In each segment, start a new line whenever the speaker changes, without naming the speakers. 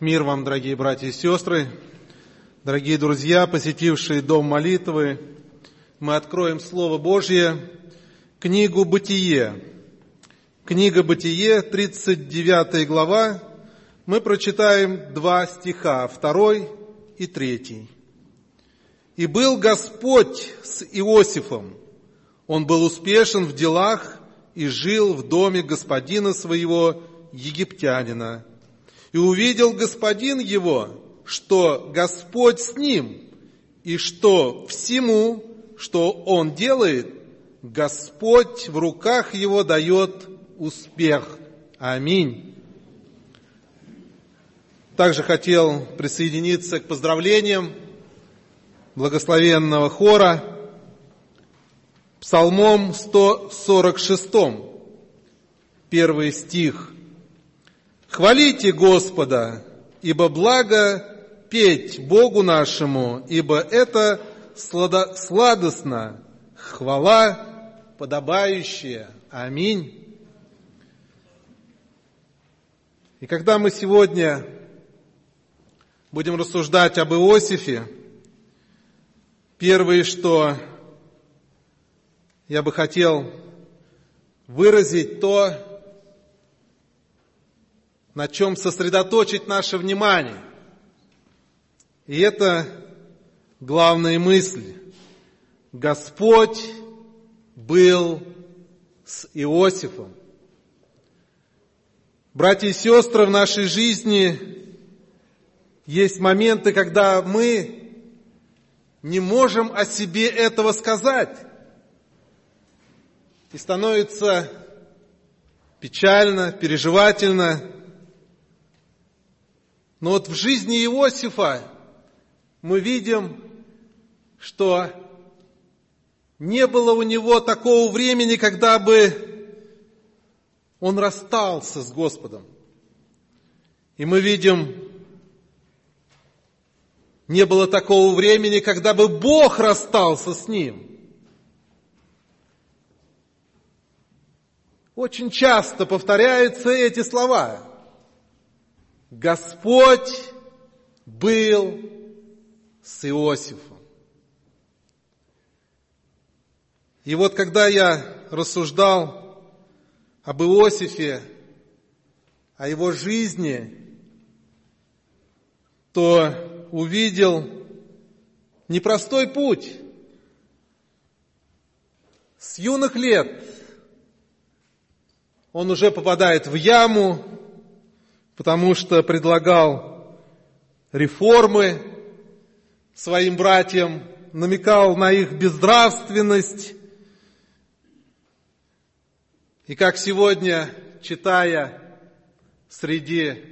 Мир вам, дорогие братья и сестры, дорогие друзья, посетившие дом молитвы. Мы откроем Слово Божье, книгу «Бытие». Книга «Бытие», 39 глава. Мы прочитаем 2 стиха, 2 и 3. «И был Господь с Иосифом. Он был успешен в делах и жил в доме господина своего, египтянина. И увидел господин его, что Господь с ним, и что всему, что он делает, Господь в руках его дает успех. Аминь». Также хотел присоединиться к поздравлениям благословенного хора Псалмом 146, 1 стих. «Хвалите Господа, ибо благо петь Богу нашему, ибо это сладостно, хвала подобающая». Аминь. И когда мы сегодня будем рассуждать об Иосифе, первое, что я бы хотел выразить, то, на чем сосредоточить наше внимание. И это главная мысль. Господь был с Иосифом. Братья и сестры, в нашей жизни есть моменты, когда мы не можем о себе этого сказать. И становится печально, переживательно. Но вот в жизни Иосифа мы видим, что не было у него такого времени, когда бы он расстался с Господом. И мы видим, не было такого времени, когда бы Бог расстался с ним. Очень часто повторяются эти слова. Господь был с Иосифом. И вот когда я рассуждал об Иосифе, о его жизни, то увидел непростой путь. С юных лет он уже попадает в яму, потому что предлагал реформы своим братьям, намекал на их безнравственность. И как сегодня, читая среди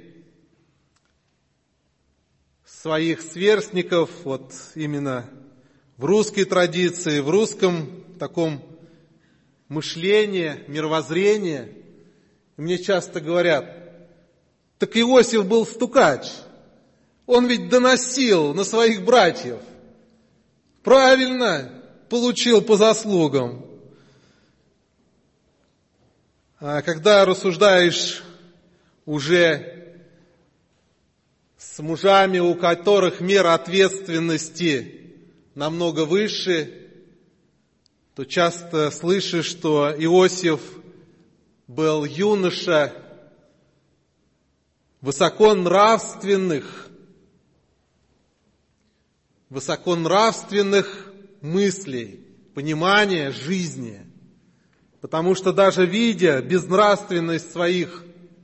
своих сверстников, вот именно в русской традиции, в русском таком мышлении, мировоззрении, мне часто говорят: так Иосиф был стукач, он ведь доносил на своих братьев, правильно получил по заслугам. А когда рассуждаешь уже с мужами, у которых мера ответственности намного выше, то часто слышишь, что Иосиф был юноша высоконравственных мыслей, понимания жизни. Потому что даже видя безнравственность своих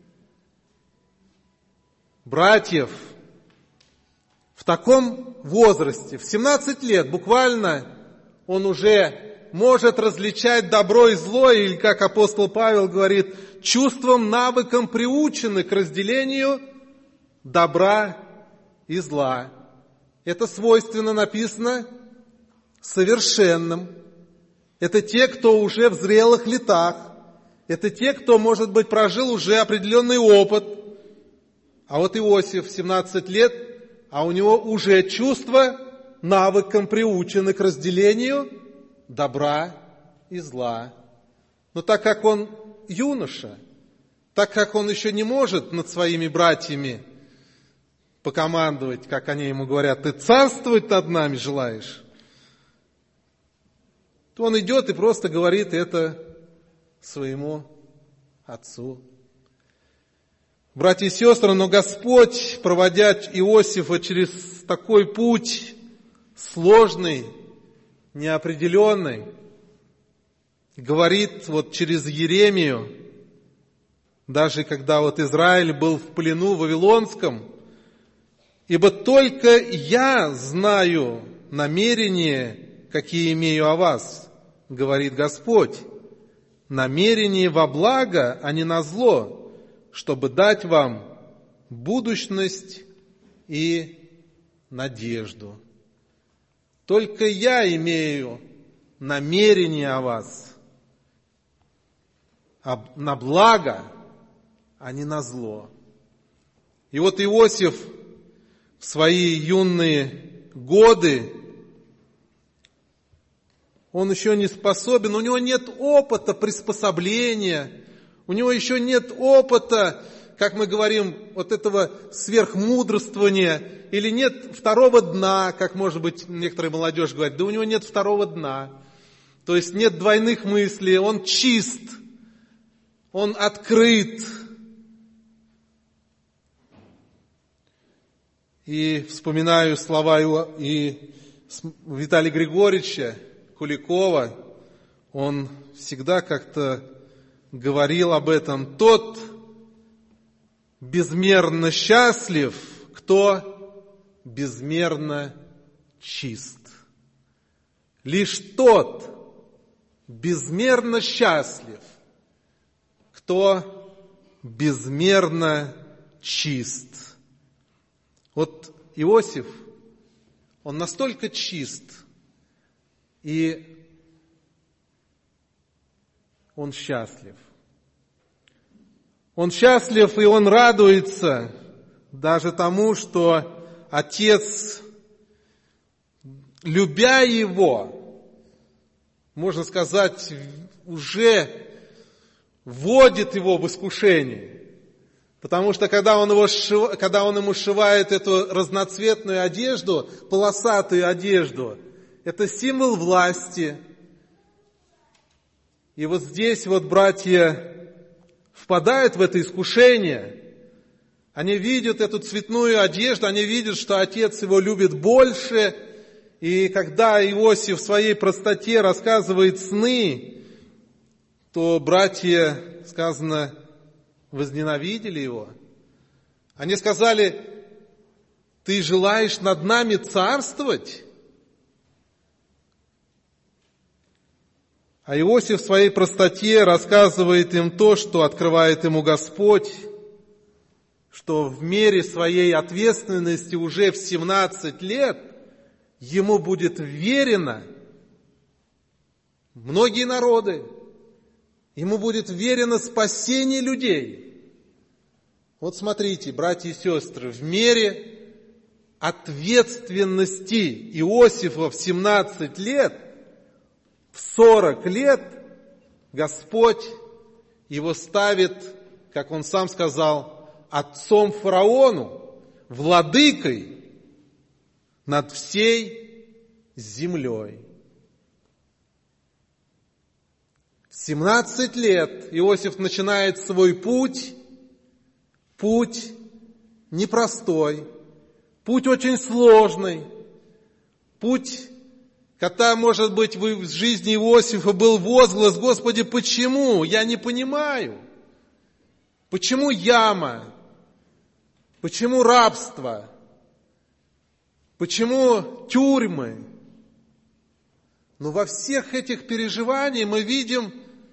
братьев в таком возрасте, в 17 лет буквально, он уже может различать добро и зло, или, как апостол Павел говорит, чувством, навыком приучены к разделению добра и зла. Это свойственно написано совершенным. Это те, кто уже в зрелых летах. Это те, кто, может быть, прожил уже определенный опыт. А вот Иосиф 17 лет, а у него уже чувство, навыком приучены к разделению добра и зла. Но так как он юноша, так как он еще не может над своими братьями покомандовать, как они ему говорят, ты царствовать над нами желаешь, то он идет и просто говорит это своему отцу. Братья и сестры, но Господь, проводя Иосифа через такой путь сложный, неопределенный, говорит вот через Иеремию, даже когда вот Израиль был в плену вавилонском, ибо только я знаю намерения, какие имею о вас, говорит Господь, намерения во благо, а не на зло, чтобы дать вам будущность и надежду. Только я имею намерение о вас на благо, а не на зло. И вот Иосиф в свои юные годы, он еще не способен, у него нет опыта приспособления, у него еще нет опыта, как мы говорим, вот этого сверхмудрствования, или нет второго дна, как, может быть, некоторая молодежь говорит, да у него нет второго дна. То есть нет двойных мыслей, он чист, он открыт. И вспоминаю слова и Виталия Григорьевича Куликова, он всегда как-то говорил об этом. Тот безмерно счастлив, кто безмерно чист. Лишь тот безмерно счастлив, кто безмерно чист. Вот Иосиф, он настолько чист, и он счастлив. Он счастлив, и он радуется даже тому, что отец, любя его, можно сказать, уже вводит его в искушение. Потому что когда он ему сшивает эту разноцветную одежду, полосатую одежду, это символ власти. И вот здесь вот братья впадают в это искушение. Они видят эту цветную одежду, они видят, что отец его любит больше. И когда Иосиф в своей простоте рассказывает сны, то братья, сказано, возненавидели его. Они сказали, ты желаешь над нами царствовать? А Иосиф в своей простоте рассказывает им то, что открывает ему Господь, что в мере своей ответственности уже в 17 лет ему будет верено многие народы, ему будет верено спасение людей. Вот смотрите, братья и сестры, в мере ответственности Иосифа в 17 лет, в 40 лет Господь его ставит, как он сам сказал, отцом фараону, владыкой над всей землей. В 17 лет Иосиф начинает свой путь непростой, путь очень сложный, путь, когда, может быть, в жизни Иосифа был возглас: Господи, почему? Я не понимаю. Почему яма? Почему рабство? Почему тюрьмы? Но во всех этих переживаниях мы видим,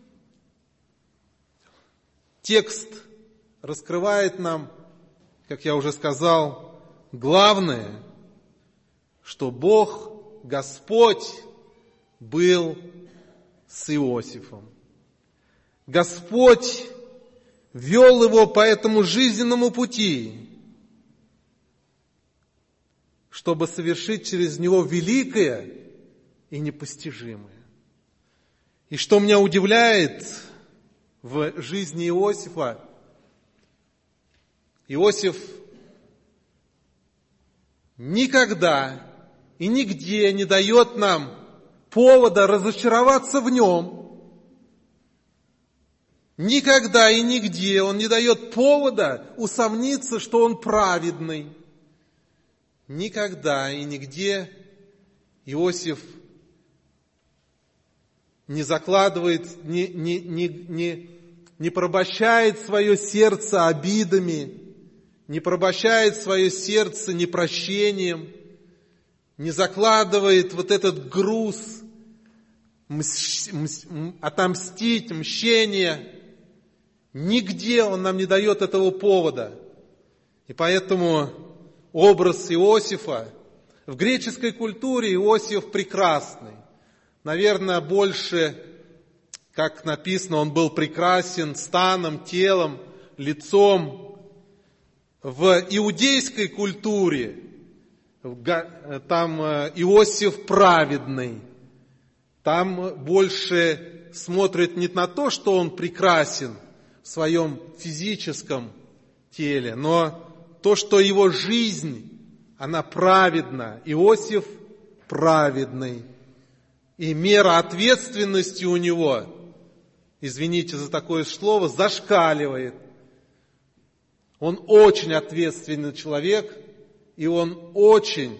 текст раскрывает нам, как я уже сказал, главное, что Бог, Господь был с Иосифом. Господь вел его по этому жизненному пути, чтобы совершить через него великое и непостижимое. И что меня удивляет в жизни Иосифа, Иосиф никогда и нигде не дает нам повода разочароваться в Нем. Никогда и нигде Он не дает повода усомниться, что Он праведный. Никогда и нигде Иосиф не закладывает, не порабощает свое сердце обидами, не порабощает свое сердце непрощением, не закладывает вот этот груз отомстить, мщения. Нигде он нам не дает этого повода. И поэтому образ Иосифа, в греческой культуре Иосиф прекрасный. Наверное, больше, как написано, он был прекрасен станом, телом, лицом. В иудейской культуре там Иосиф праведный. Там больше смотрят не на то, что он прекрасен в своем физическом теле, но то, что его жизнь, она праведна. Иосиф праведный. И мера ответственности у него, извините за такое слово, зашкаливает. Он очень ответственный человек, и он очень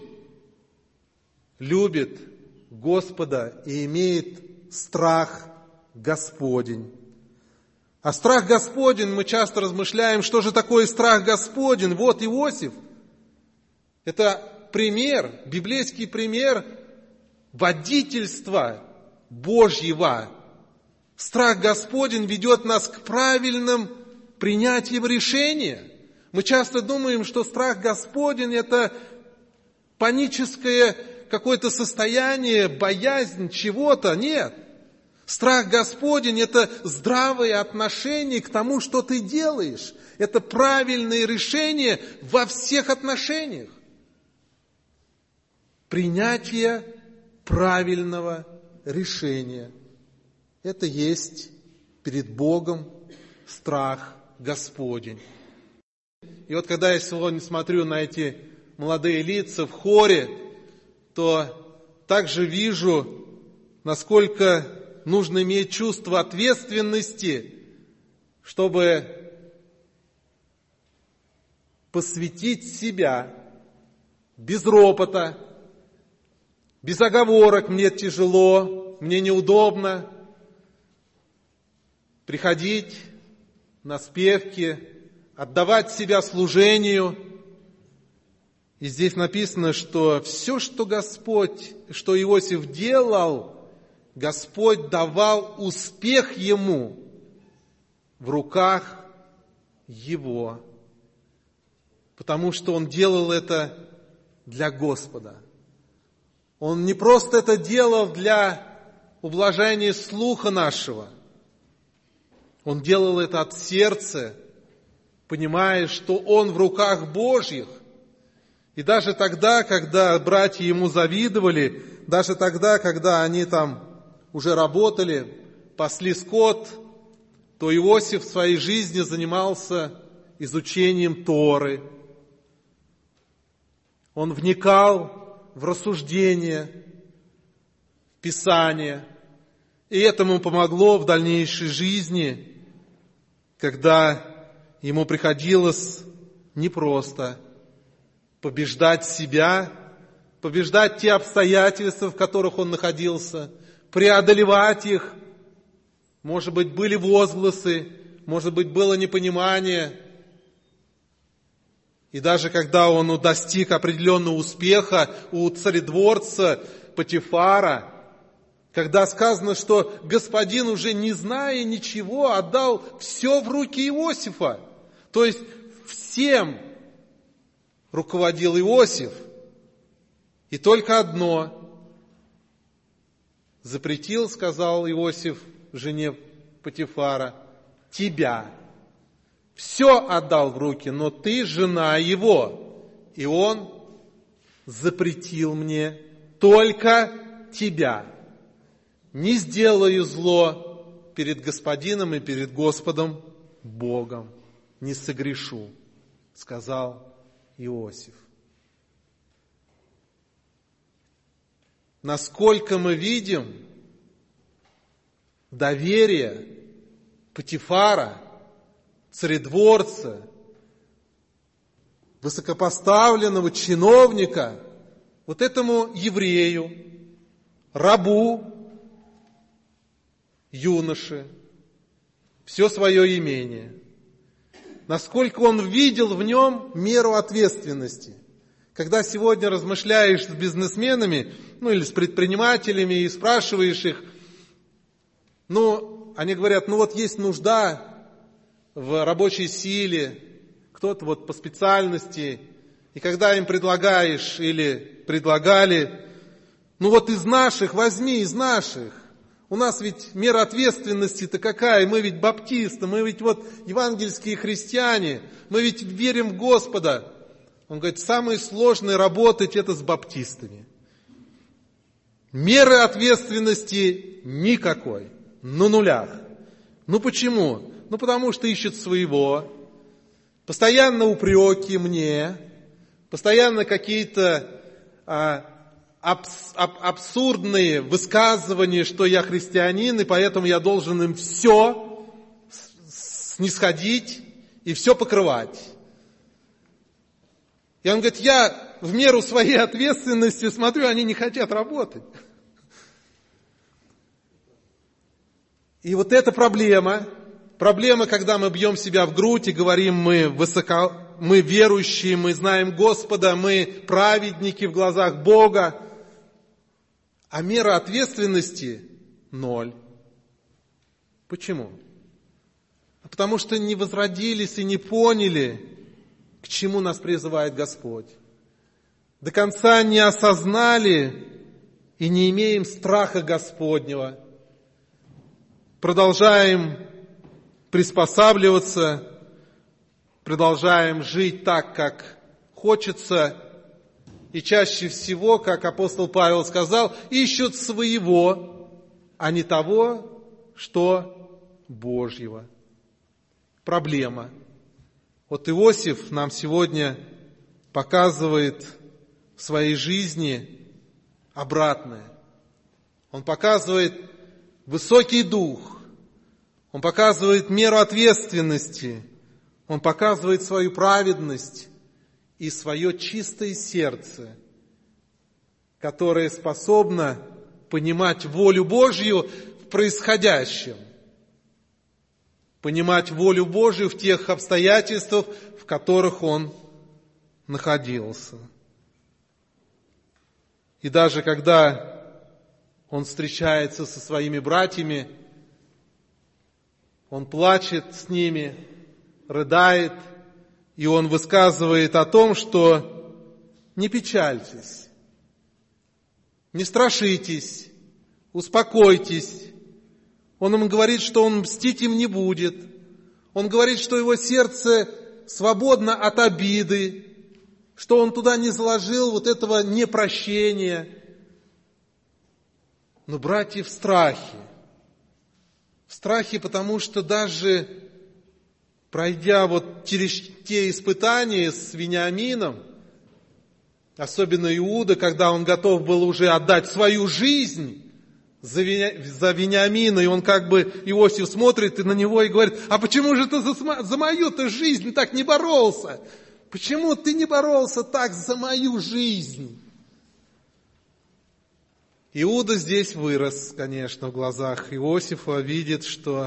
любит Господа и имеет страх Господень. А страх Господень, мы часто размышляем, что же такое страх Господень. Вот Иосиф. Это пример, библейский пример водительства Божьего. Страх Господень ведет нас к правильным принятиям решения. Мы часто думаем, что страх Господень – это паническое какое-то состояние, боязнь чего-то. Нет. Страх Господень – это здравое отношение к тому, что ты делаешь. Это правильное решение во всех отношениях. Принятие правильного решения. Это есть перед Богом страх Господень. И вот когда я сегодня смотрю на эти молодые лица в хоре, то также вижу, насколько нужно иметь чувство ответственности, чтобы посвятить себя без ропота, без оговорок. Мне тяжело, мне неудобно приходить на спевки, отдавать себя служению. И здесь написано, что все, что Господь, что Иосиф делал, Господь давал успех ему в руках его, потому что он делал это для Господа. Он не просто это делал для ублажения слуха нашего, он делал это от сердца, понимая, что он в руках Божьих. И даже тогда, когда братья ему завидовали, даже тогда, когда они там уже работали, пасли скот, то Иосиф в своей жизни занимался изучением Торы. Он вникал в рассуждения, в Писание. И это ему помогло в дальнейшей жизни, когда ему приходилось непросто побеждать себя, побеждать те обстоятельства, в которых он находился, преодолевать их. Может быть, были возгласы, может быть, было непонимание. И даже когда он достиг определенного успеха у царедворца Потифара, когда сказано, что господин, уже не зная ничего, отдал все в руки Иосифа. То есть всем руководил Иосиф. И только одно запретил, сказал Иосиф жене Потифара, тебя. Все отдал в руки, но ты жена его. И он запретил мне только тебя. Не сделаю зло перед господином и перед Господом Богом. Не согрешу, сказал Иосиф. насколько мы видим доверие Потифара, царедворца, высокопоставленного чиновника, вот этому еврею, рабу, юноше, все свое имение. Насколько он видел в нем меру ответственности. Когда сегодня размышляешь с бизнесменами, или с предпринимателями и спрашиваешь их, они говорят, есть нужда в рабочей силе, кто-то по специальности, и когда им предлагаешь или предлагали, из наших, возьми из наших. У нас ведь мера ответственности-то какая? Мы ведь баптисты, мы ведь евангельские христиане, мы ведь верим в Господа. Он говорит, самое сложное работать это с баптистами. Меры ответственности никакой, на нулях. Почему? Потому что ищут своего, постоянно упреки мне, постоянно какие-то абсурдные высказывания, что я христианин, и поэтому я должен им все снисходить и все покрывать. И он говорит, я в меру своей ответственности смотрю, они не хотят работать. И эта проблема, когда мы бьем себя в грудь и говорим, мы верующие, мы знаем Господа, мы праведники в глазах Бога, а мера ответственности – 0. Почему? Потому что не возродились и не поняли, к чему нас призывает Господь. До конца не осознали и не имеем страха Господнего. Продолжаем приспосабливаться, продолжаем жить так, как хочется. И чаще всего, как апостол Павел сказал, ищут своего, а не того, что Божьего. Проблема. Иосиф нам сегодня показывает в своей жизни обратное. Он показывает высокий дух, он показывает меру ответственности, он показывает свою праведность и свое чистое сердце, которое способно понимать волю Божью в происходящем, понимать волю Божью в тех обстоятельствах, в которых он находился. И даже когда он встречается со своими братьями, он плачет с ними, рыдает, и он высказывает о том, что не печальтесь, не страшитесь, успокойтесь. Он им говорит, что он мстить им не будет. Он говорит, что его сердце свободно от обиды, что он туда не заложил этого непрощения. Но братья в страхе. В страхе, потому что даже пройдя через те испытания с Вениамином, особенно Иуда, когда он готов был уже отдать свою жизнь за Вениамина, и он Иосиф смотрит на него и говорит, а почему же ты за мою-то жизнь так не боролся? Почему ты не боролся так за мою жизнь? Иуда здесь вырос, конечно, в глазах Иосифа, видит, что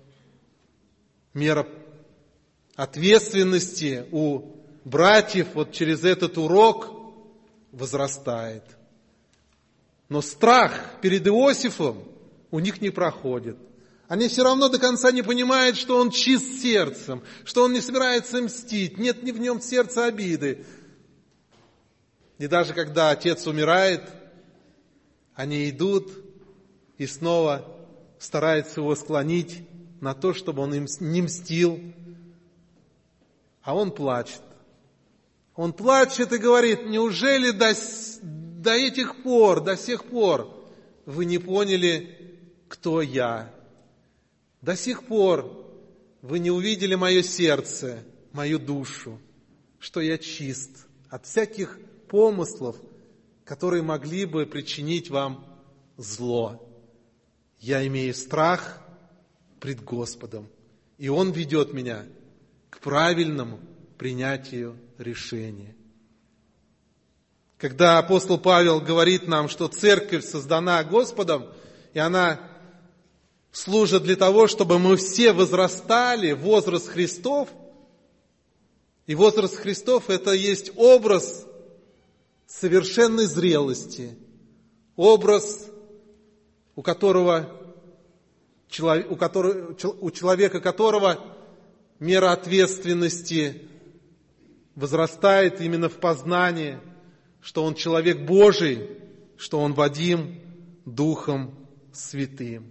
мера ответственности у братьев через этот урок возрастает. Но страх перед Иосифом у них не проходит. Они все равно до конца не понимают, что он чист сердцем, что он не собирается мстить, нет ни в нем сердца обиды. И даже когда отец умирает, они идут и снова стараются его склонить на то, чтобы он им не мстил. А он плачет. Он плачет и говорит, неужели до сих пор вы не поняли, кто я? До сих пор вы не увидели мое сердце, мою душу, что я чист от всяких помыслов которые могли бы причинить вам зло. Я имею страх пред Господом, и Он ведет меня к правильному принятию решения. Когда апостол Павел говорит нам, что церковь создана Господом, и она служит для того, чтобы мы все возрастали в возраст Христов, и возраст Христов – это есть образ совершенной зрелости, образ, у человека которого мера ответственности возрастает именно в познании, что он человек Божий, что он водим Духом Святым.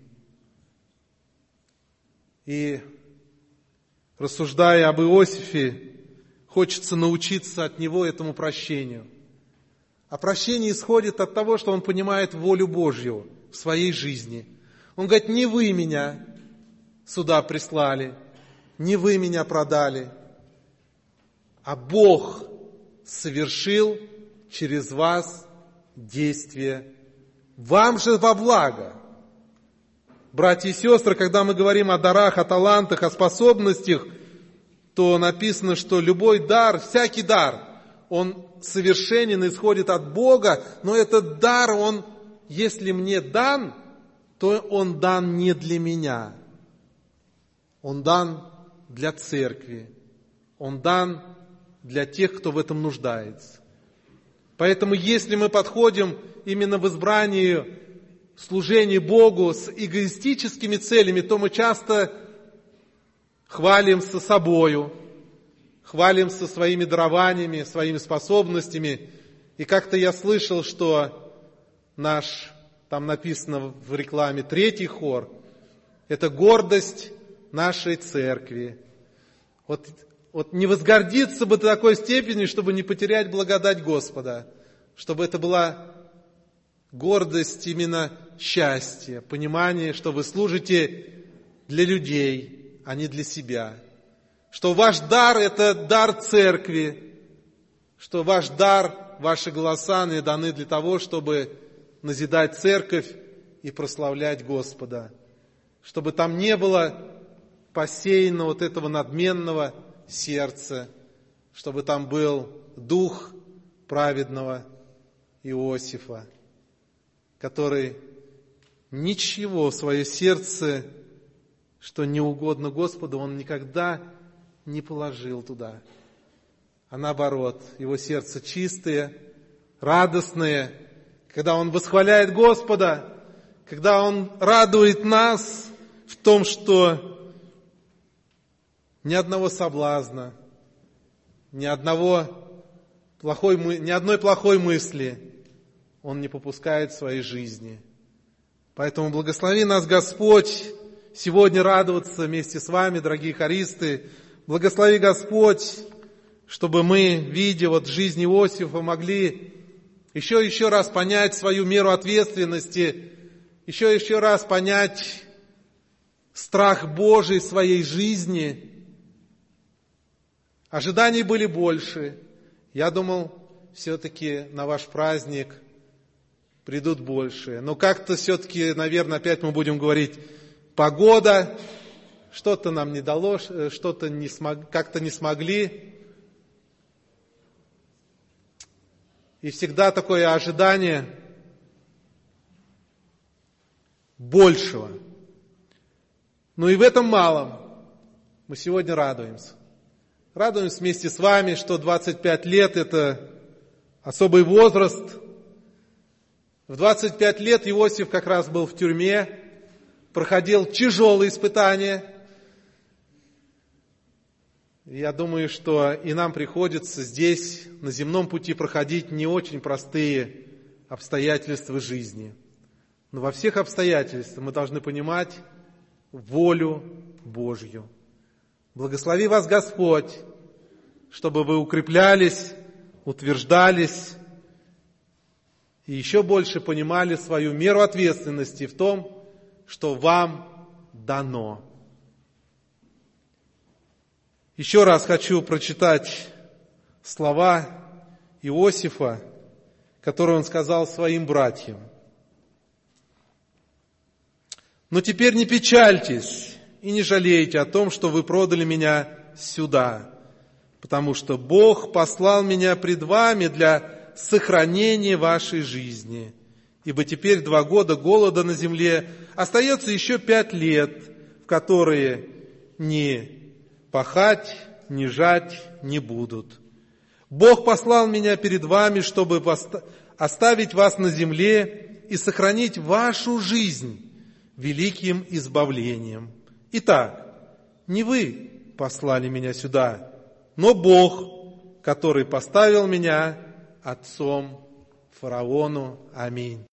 И рассуждая об Иосифе, хочется научиться от него этому прощению. А прощение исходит от того, что он понимает волю Божью в своей жизни. Он говорит: не вы меня сюда прислали, не вы меня продали, а Бог совершил через вас действие вам же во благо. Братья и сестры, когда мы говорим о дарах, о талантах, о способностях, то написано, что любой дар, всякий дар, он совершенен, исходит от Бога, но этот дар, он, если мне дан, то он дан не для меня. Он дан для церкви. Он дан для тех, кто в этом нуждается. Поэтому, если мы подходим именно в избрании служения Богу с эгоистическими целями, то мы часто хвалимся собою, хвалимся своими дарованиями, своими способностями. И как-то я слышал, что наш, там написано в рекламе, 3-й хор, это гордость нашей церкви. Вот не возгордиться бы до такой степени, чтобы не потерять благодать Господа, чтобы это была гордость именно счастья, понимание, что вы служите для людей, а не для себя. Что ваш дар – это дар церкви, что ваш дар, ваши голоса не даны для того, чтобы назидать церковь и прославлять Господа. Чтобы там не было посеяно вот этого надменного сердца, чтобы там был дух праведного Иосифа, который ничего в свое сердце, что не угодно Господу, он никогда не положил туда. А наоборот, его сердце чистое, радостное, когда он восхваляет Господа, когда он радует нас в том, что ни одного соблазна, ни одной плохой мысли он не попускает в своей жизни. Поэтому благослови нас, Господь, сегодня радоваться вместе с вами, дорогие хористы. Благослови, Господь, чтобы мы, видя вот жизнь Иосифа, могли еще раз понять свою меру ответственности, еще раз понять страх Божий в своей жизни. Ожиданий были больше. Я думал, все-таки на ваш праздник придут больше. Но как-то все-таки, наверное, опять мы будем говорить, погода, что-то нам не дало, что-то как-то не смогли. И всегда такое ожидание большего. Но и в этом малом мы сегодня радуемся. Радуемся вместе с вами, что 25 лет – это особый возраст. В 25 лет Иосиф как раз был в тюрьме, проходил тяжелые испытания. Я думаю, что и нам приходится здесь, на земном пути, проходить не очень простые обстоятельства жизни. Но во всех обстоятельствах мы должны понимать волю Божью. Благослови вас, Господь, чтобы вы укреплялись, утверждались и еще больше понимали свою меру ответственности в том, что вам дано. Еще раз хочу прочитать слова Иосифа, которое Он сказал своим братьям. Но теперь не печальтесь и не жалейте о том, что вы продали меня сюда, потому что Бог послал меня пред вами для сохранения вашей жизни. Ибо теперь 2 года голода на земле, остается еще 5 лет, в которые ни пахать, ни жать не будут. Бог послал меня перед вами, чтобы оставить вас на земле и сохранить вашу жизнь великим избавлением. Итак, не вы послали меня сюда, но Бог, который поставил меня отцом фараону. Аминь.